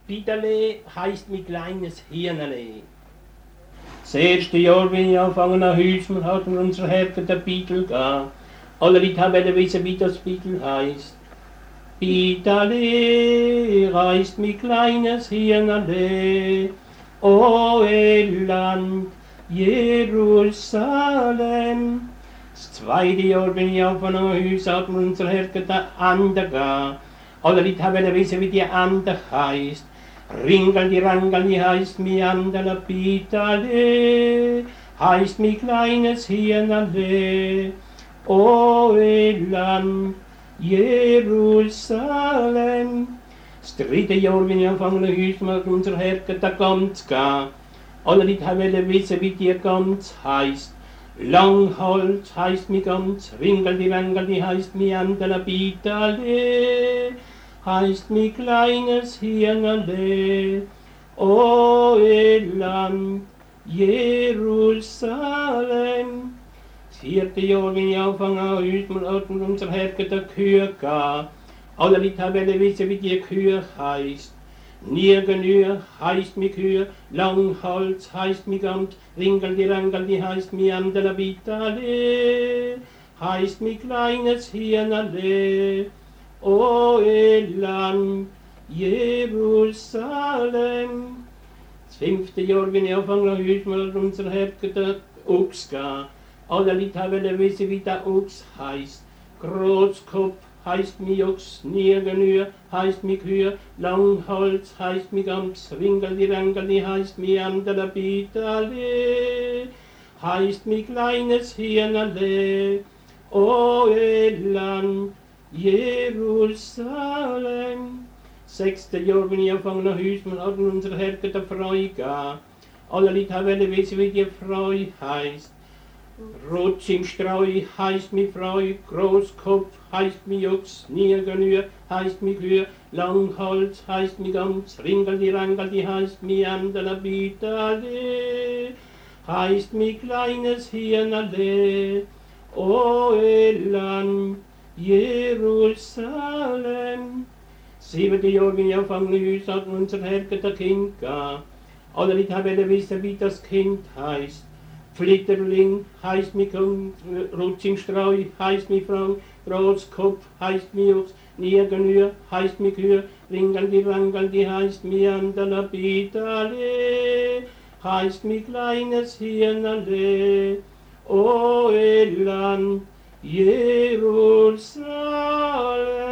Bitterle heisst mein kleines Hirnerle. Das erste Jahr, wenn ich angefangen an Hüsmann, hat mir unser Herr den Beitel gegeben. Alle Leute haben wissen, wie das Beitel heisst. Bitterle reist mein kleines Hirnerle, o Land Jerusalem. Das zweite Jahr, wenn ich angefangen an Hüsmann, hat mir unser Herr den Ande gegeben. Alle Leute haben wissen, wie die Ande heisst. Ringeldi Rangeldi heißt mi Andala Bitale, heißt mi kleines Hirnerle, o Land Jerusalem. Das dritte Jahr, wenn ich angefangen habe, unser Herr da ganz gehen. Alle Leute haben wissen, wie die ganz heisst. Langholz heißt mi ganz, Ringeldi Rangeldi heißt mi Andala Bitale, heißt mi kleines Hirnerle, o Land Jerusalem. Das vierte Jahr, wenn ich anfange an Hüsmann, hat mir unser Herr der Kühe gegeben. Alle Leute haben wissen, wie die Kühe heisst. Nirgendür heißt mi Kühe, Langhals heißt mi Gamt, Ringeldi heißt mi Andala Bitale, heißt mi kleines Hirnerle, o Land Jerusalem. Das fünfte Jahr, wenn ich anfange an Hüsmann, hat unser Herr der Ochs gegeben. Alle Leute haben wissen, wie der Ochs heisst. Großkopf heißt mi Ochs, Nirgendür heißt mi Kühe, Langhals heißt mi Gams, Ringeldi heißt mi Andala Bitale, heißt mi kleines Hirnerle, o Land Jerusalem. Sechste Jahr, wenn ich angefangen an Hüsmann, hat unser Herr der Freude gegeben. Alle Leute haben wissen, wie die Freude heisst. Rotschimstreu heißt mi Freu, Großkopf heißt mi Ochs, Nirgendür heißt mi Kühe, Langhals heißt mi Gams, Ringeldi heißt mi Andala Bitale, heißt mi kleines Hirnerle, o Land Jerusalem. Siebente Jahr, wenn ich angefangen habe, hat unser Herr der Kind gegeben. Alle Leute haben wissen, wie das Kind heisst. Flitterling heißt mi Kung, Rutschingstreu heißt mi Frau, Großkopf heißt mi Ochs, Nirgendür heißt mi Kühe, Ringeldi heißt mi Andala Bitale, heißt mi kleines Hirnerle, o Land Jerusalem.